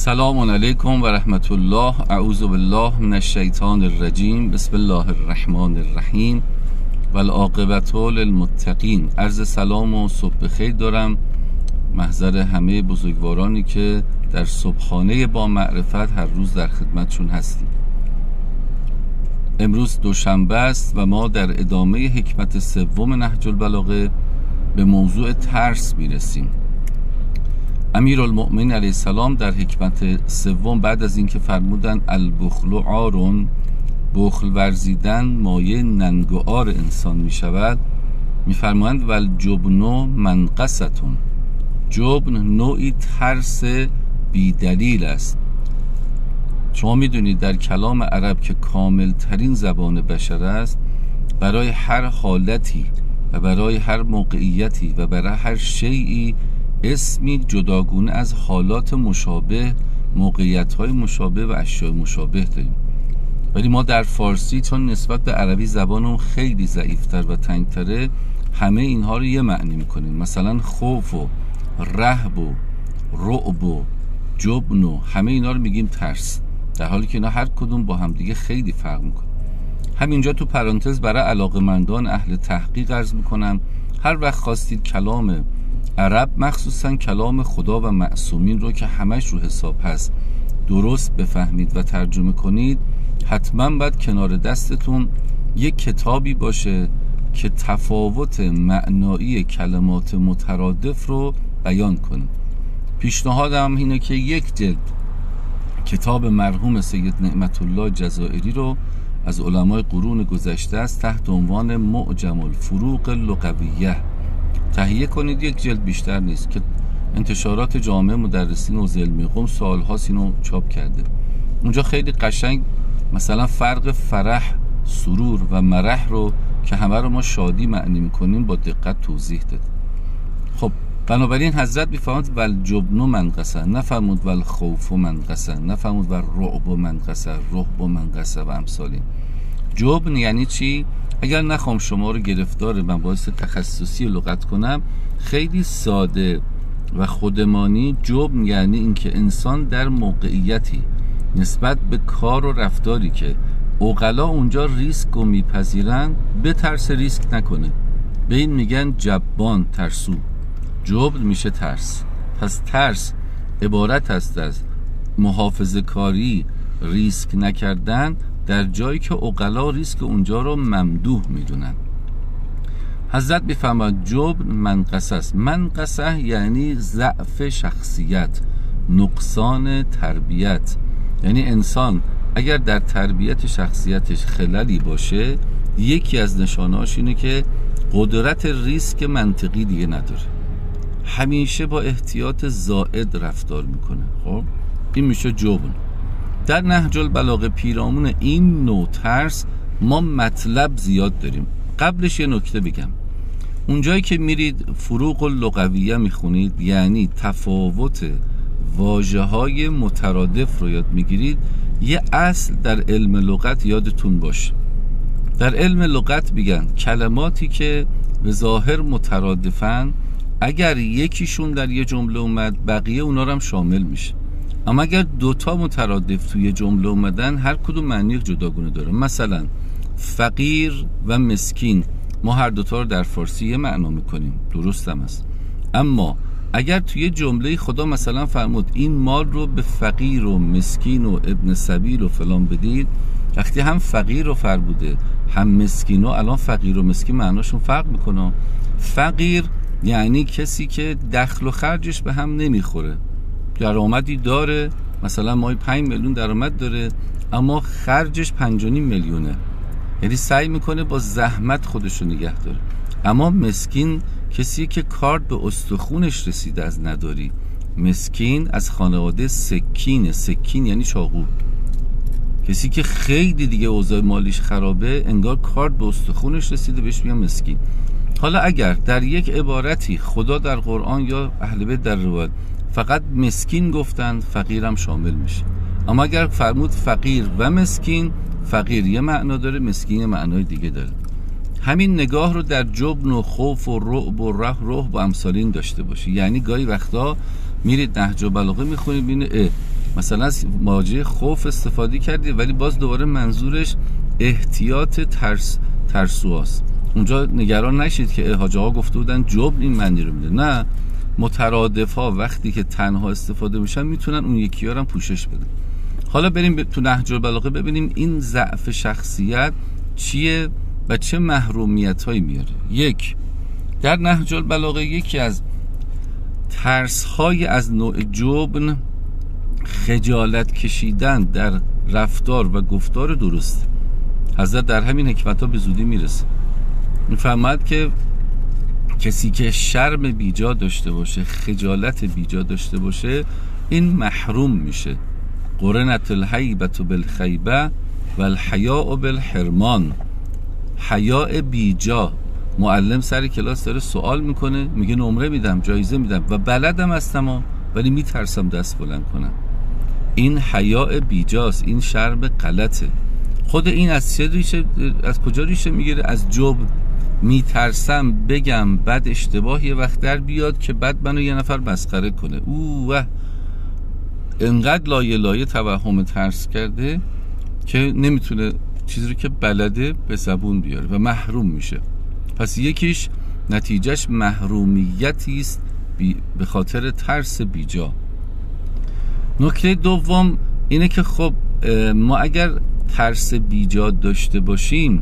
سلام علیکم و رحمت الله. اعوذ بالله من الشیطان الرجیم. بسم الله الرحمن الرحیم و العاقبة للمتقین. عرض سلام و صبح خیر دارم محضر همه بزرگوارانی که در صبحانه با معرفت هر روز در خدمتشون هستیم. امروز دوشنبه است و ما در ادامه حکمت سوم نهج البلاغه به موضوع ترس میرسیم. امیرالمؤمنین علیه السلام در حکمت سوم بعد از اینکه فرمودن البخل عارون، بخل ورزیدن مایه ننگ و عار انسان می شود، می فرمایند والجبن منقصتون، جبن نوعی ترس بیدلیل است. شما می دونید در کلام عرب که کامل ترین زبان بشر است، برای هر حالتی و برای هر موقعیتی و برای هر شیئی اسمی جداگونه از حالات مشابه، موقعیت‌های مشابه و اشیاء مشابه داریم. ولی ما در فارسی چون نسبت به عربی زبانمون خیلی ضعیفتر و تنگتره، همه اینها رو یه معنی میکنیم. مثلا خوف و رهب و رعب و جبن و همه اینا رو میگیم ترس، در حالی که اینا هر کدوم با هم دیگه خیلی فرق میکنه. همینجا تو پرانتز برای علاقه‌مندان اهل تحقیق عرض میکنم، هر وقت خواستید کلام عرب، مخصوصا کلام خدا و معصومین رو که همش رو حساب هست درست بفهمید و ترجمه کنید، حتما باید کنار دستتون یک کتابی باشه که تفاوت معنایی کلمات مترادف رو بیان کنه. پیشنهادم اینه که یک جلد کتاب مرحوم سید نعمت الله جزائری رو از علمای قرون گذشته است تحت عنوان معجم الفروق اللغویه تهیه کنید. یک جلد بیشتر نیست که انتشارات جامعه مدرسین و علمی قم سالهاست اینو چاپ کرده. اونجا خیلی قشنگ مثلا فرق فرح، سرور و مرح رو که همه رو ما شادی معنی میکنیم با دقت توضیح داد. خب بنابراین حضرت میفرماد والجبن منقصه، نفرمود والخوف منقصه، نفرمود والرعب منقصه، رهب منقصه و امثالین. جبن یعنی چی؟ اگر نخوام شما رو گرفتار مباحث تخصصی لغت کنم، خیلی ساده و خودمانی، جبن یعنی اینکه انسان در موقعیتی نسبت به کار و رفتاری که عقلا اونجا ریسک رو میپذیرن بترس ریسک نکنه. به این میگن جبان، ترسو. جبن میشه ترس. پس ترس عبارت است از محافظه کاری، ریسک نکردن در جایی که عقلا ریسک اونجا رو ممدوح میدونن. حضرت میفرماید جبن منقصه است. منقصه یعنی ضعف شخصیت، نقصان تربیت. یعنی انسان اگر در تربیت شخصیتش خللی باشه، یکی از نشانهاش اینه که قدرت ریسک منطقی دیگه نداره، همیشه با احتیاط زائد رفتار میکنه. خب این میشه جبن. در نهج البلاغه پیرامون این نوع ترس ما مطلب زیاد داریم. قبلش یه نکته بگم، اونجایی که میرید فروق اللغویه میخونید، یعنی تفاوت واژه‌های مترادف رو یاد میگیرید، یه اصل در علم لغت یادتون باشه. در علم لغت میگن کلماتی که به ظاهر مترادفن، اگر یکیشون در یه جمله اومد، بقیه اونا رو هم شامل میشه. اما اگر دوتا مترادف توی جمله اومدن، هر کدوم معنی جداگونه داره. مثلا فقیر و مسکین، ما هر دوتا رو در فارسی یه معنا میکنیم، درست هم است. اما اگر توی جمله خدا مثلا فرمود این مال رو به فقیر و مسکین و ابن سبیل و فلان بدید، وقتی هم فقیر رو فرموده هم مسکین، و الان فقیر و مسکین معناشون فرق میکنه. فقیر یعنی کسی که دخل و خرجش به هم نمیخوره، درآمدی داره، مثلا ماهی 5 میلیون درآمد داره اما خرجش 5.5 میلیونه، یعنی سعی میکنه با زحمت خودش رو نگه داره. اما مسکین کسی که کارد به استخونش رسیده از نداری. مسکین از خانواده سکینه. سکین یعنی چاقو. کسی که خیلی دیگه اوضاع مالیش خرابه، انگار کارد به استخونش رسیده، بهش میگن مسکین. حالا اگر در یک عبارتی خدا در قرآن یا اهل بیت در روایت فقط مسکین گفتند، فقیرم شامل میشه. اما اگر فرمود فقیر و مسکین، فقیر یه معنا داره، مسکین یه معنای دیگه داره. همین نگاه رو در جبن و خوف و رعب و رهب و امثالین داشته باشی. یعنی گاهی وقتا میرید نهج البلاغه میخونید، ببینید مثلا از واژه خوف استفاده کردی ولی باز دوباره منظورش احتیاط ترسواست. اونجا نگران نشید که حاج آقا گفته بودن جبن این معنی رو میده. نه، مترادفا وقتی که تنها استفاده میشن میتونن اون یکی هم پوشش بدن. حالا بریم تو نهج البلاغه ببینیم این ضعف شخصیت چیه و چه محرومیت هایی میاره. یک، در نهج البلاغه یکی از ترس های از نوع جبن خجالت کشیدن در رفتار و گفتار درست. حضرت در همین حکمت ها به زودی میرسه، میفرماید که کسی که شرم بیجا داشته باشه، خجالت بیجا داشته باشه، این محروم میشه. قرنت الهیبة بالخیبه و الحیاء بالحرمان. حیاء بیجا، معلم سر کلاس داره سوال میکنه، میگه نمره میدم، جایزه میدم و بلدم هستم ولی میترسم دست بلند کنم. این حیاء بیجاست، این شرم غلطه. خود این از چه ریشه، از کجا ریشه میگیره؟ از جبن. میترسم بگم بعد اشتباه یه وقت در بیاد که بعد منو یه نفر مسخره کنه. انقدر لایه توهم ترس کرده که نمیتونه چیزی رو که بلده به زبون بیاره و محروم میشه. پس یکیش نتیجهش محرومیتی است به خاطر ترس بیجا. نکته دوم اینه که خب ما اگر ترس بیجا داشته باشیم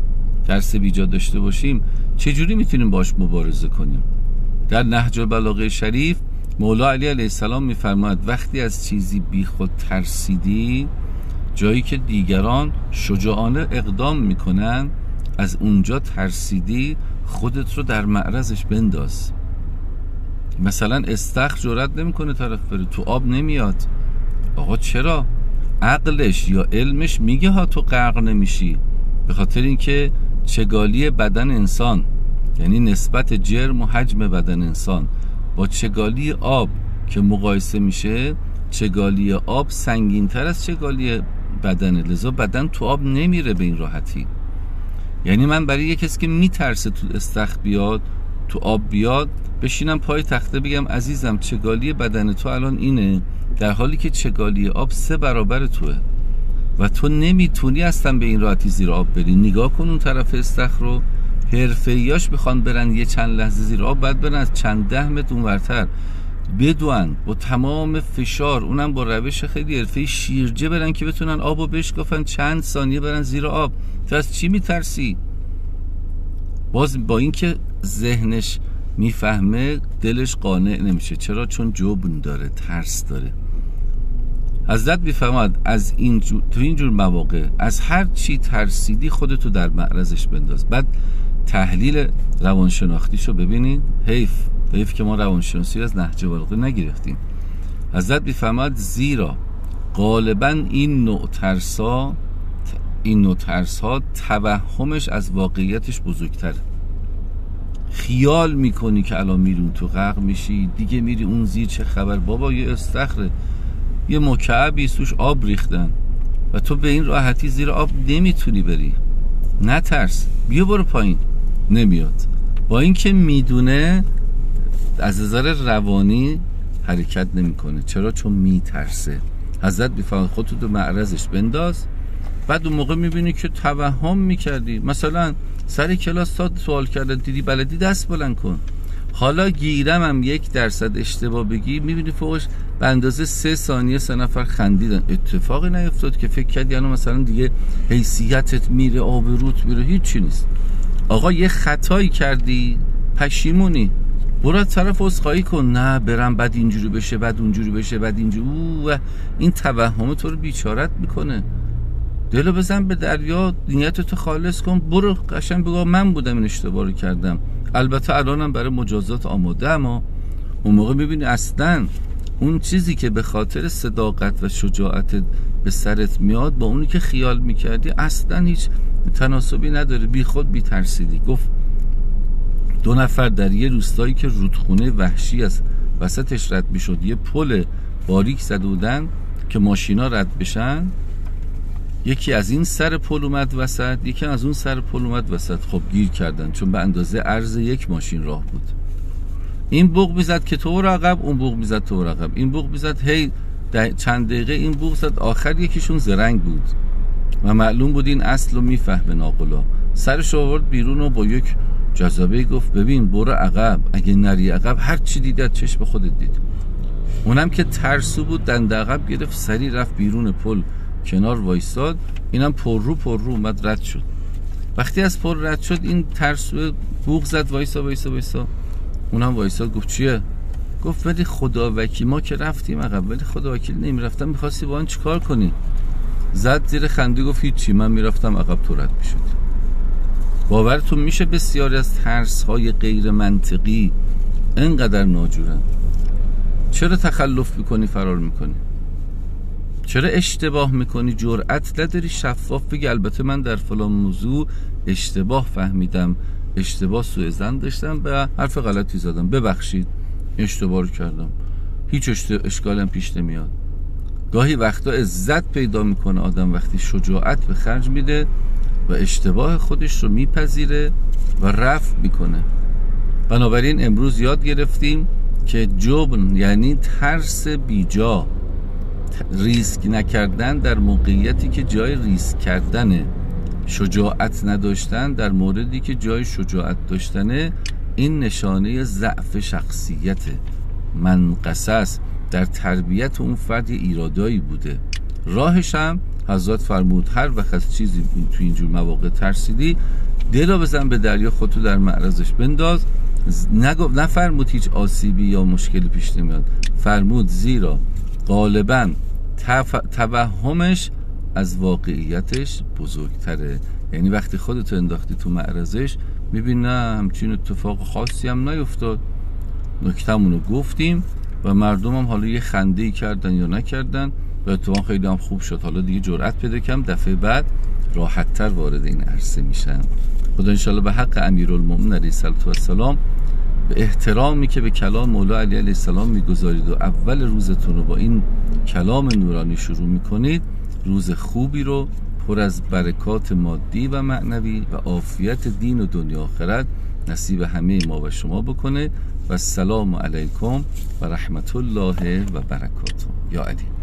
چجوری میتونیم باش مبارزه کنیم؟ در نهج البلاغه شریف مولا علی علیه السلام میفرماید وقتی از چیزی بی خود ترسیدی، جایی که دیگران شجاعانه اقدام میکنن، از اونجا ترسیدی، خودت رو در معرضش بنداز. مثلا استخر جرئت نمیکنه طرف بره تو آب، نمیاد. آقا چرا؟ عقلش یا علمش میگه ها تو غرق نمیشی، به خاطر اینکه چگالی بدن انسان، یعنی نسبت جرم و حجم بدن انسان با چگالی آب که مقایسه میشه، چگالی آب سنگین‌تر از چگالی بدنه، لذا بدن تو آب نمیره به این راحتی. یعنی من برای یک کسی که میترسه تو استخر بیاد، تو آب بیاد، بشینم پای تخته بگم عزیزم چگالی بدن تو الان اینه، در حالی که چگالی آب 3 برابر توه و تو نمیتونی اصلا به این راحتی زیر آب بری. نگاه کن اون طرف استخر رو، حرفه‌ایاش بخوان برن یه چند لحظه زیر آب، بعد برن از چند 10 متر اونورتر بدون با تمام فشار، اونم با روش خیلی حرفه‌ای شیرجه برن که بتونن آبو بشکافن، چند ثانیه برن زیر آب. تو از چی میترسی؟ باز با اینکه ذهنش میفهمه دلش قانع نمیشه. چرا؟ چون جبن داره، ترس داره. حضرت میفرماد از تو اینجور مواقع از هر چی ترسیدی خودتو در معرضش بنداز. بعد تحلیل روانشناختیشو ببینید. حیف که ما روانشناسی از نهج البلاغه نگرفتیم. حضرت میفرماد زیرا غالبا این نوع ترس ها توهمش از واقعیتش بزرگتره. خیال میکنی که الان میری اون تو غرق میشی، دیگه میری اون زیر، چه خبر بابا، یه استخره، یه مکعبی توش آب ریختن و تو به این راحتی زیر آب نمیتونی بری. نترس، بیا برو پایین. نمیاد. با اینکه میدونه از نظر روانی حرکت نمیکنه. چرا؟ چون میترسه. حضرت میفرماید خودت رو معرضش بنداز. بعد اون موقع میبینی که توهم میکردی، مثلا سر کلاس تا سوال کردن دیدی بلدی، دست بلند کن. حالا گیرم هم 1% اشتباه بگی، میبینی فوقش به اندازه 3 ثانیه 3 نفر خندیدن. اتفاقی نیفتاد که فکر کردی الان مثلا دیگه حیثیتت میره، آبروت میره. هیچی نیست. آقا یه خطایی کردی، پشیمونی، برو طرف عذرخواهی کن. نه برم بعد اینجوری بشه، بعد اونجوری بشه، بعد اینجوری. این توهم تو رو بیچارت میکنه. دلو بزن به دریا، نیتتو خالص کن، برو قشنگ بگو من بودم این اشتباه رو کردم. البته الانم برای مجازات آماده، اما اون موقع میبینی اصلا اون چیزی که به خاطر صداقت و شجاعت به سرت میاد با اونی که خیال میکردی اصلا هیچ تناسبی نداره. بی خود بی ترسیدی. گفت 2 نفر در یه روستایی که رودخونه وحشی از وسطش رد میشد، یه پل باریک زده بودن که ماشینا رد بشن. یکی از این سر پل اومد وسط، یکی از اون سر پل اومد وسط. خب گیر کردن، چون به اندازه عرض 1 ماشین راه بود. این بوق میزد که تو عقب، اون بوق میزد تو عقب، این بوق میزد، هی چند دقیقه این بوق زد، آخر یکیشون زرنگ بود و معلوم بود این اصل رو میفهمه ناقلا. سرش آورد بیرون و با یک جذابه گفت ببین برو عقب، اگه نری عقب هر چی دیدت چشم خودت دید. اونم که ترسو بود دنده عقب گرفت، سری رفت بیرون پل کنار وایساد. اینم پر رو اومد رد شد. وقتی از پل رد شد این ترسو بوق زد وایسا. اونم وایساد. گفت چیه؟ گفت ولی خدا وکیل ما که رفتیم عقب، ولی خدا وکیل نمیرفتم، میخواستی با آن چیکار کنی؟ زد زیر خنده گفت هیچی، من میرفتم عقب تو رد میشد. باورتون میشه بسیاری از ترس های غیر منطقی اینقدر ناجورن. چرا تخلف میکنی فرار میکنی؟ چرا اشتباه میکنی جرأت نداری شفاف بگی البته من در فلان موضوع اشتباه فهمیدم، اشتباه سوء ظن داشتم، به حرف غلطی زدم، ببخشید اشتباه رو کردم، هیچ اشکالم پیش نمیاد. گاهی وقتا عزت پیدا میکنه آدم وقتی شجاعت به خرج میده و اشتباه خودش رو میپذیره و رفع میکنه. بنابراین امروز یاد گرفتیم که جبن یعنی ترس بیجا، ریسک نکردن در موقعیتی که جای ریسک کردنه، شجاعت نداشتن در موردی که جای شجاعت داشتنه. این نشانه ضعف شخصیته، منقصص در تربیت اون فرد ایرادایی بوده. راهش هم حضرت فرمود هر وقت از چیزی تو اینجور مواقع ترسیدی دلو بزن به دریا، خودتو در معرضش بنداز. نفرمود هیچ آسیبی یا مشکلی پیش نمیاد، فرمود زیرا غالباً توهمش از واقعیتش بزرگتره. یعنی وقتی خودتو انداختی تو معرضش میبینی نه همچین اتفاق خاصی هم نیفتاد، نکتمونو گفتیم و مردم هم حالا یه خنده‌ای کردن یا نکردن و اتفاقا خیلی هم خوب شد. حالا دیگه جرأت پیدا کردم دفعه بعد راحت‌تر وارد این عرصه میشم. خدا انشالله به حق امیرالمومنین علیه السلام به احترامی که به کلام مولا علی علیه السلام میگذارید و اول روزتون رو با این کلام نورانی شروع میکنید، روز خوبی رو پر از برکات مادی و معنوی و عافیت دین و دنیا آخرت نصیب همه ما و شما بکنه. و السلام علیکم و رحمت الله و برکاته. یا علی.